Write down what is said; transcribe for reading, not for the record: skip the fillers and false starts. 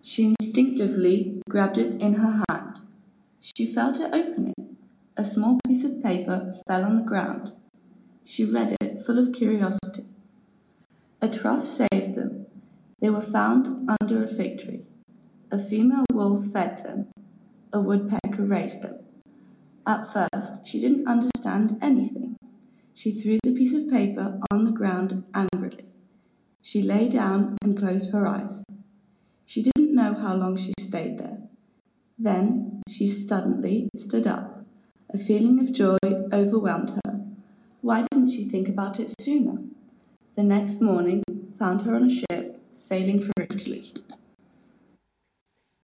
She instinctively grabbed it in her hand. She felt it opening. A small piece of paper fell on the ground. She read it, full of curiosity. A trough saved them. They were found under a fig tree. A female wolf fed them. A woodpecker raised them. At first, she didn't understand anything. She threw the piece of paper on the ground angrily. She lay down and closed her eyes. She didn't know how long she stayed there. Then she suddenly stood up. A feeling of joy overwhelmed her. Why didn't she think about it sooner? The next morning found her on a ship sailing for Italy.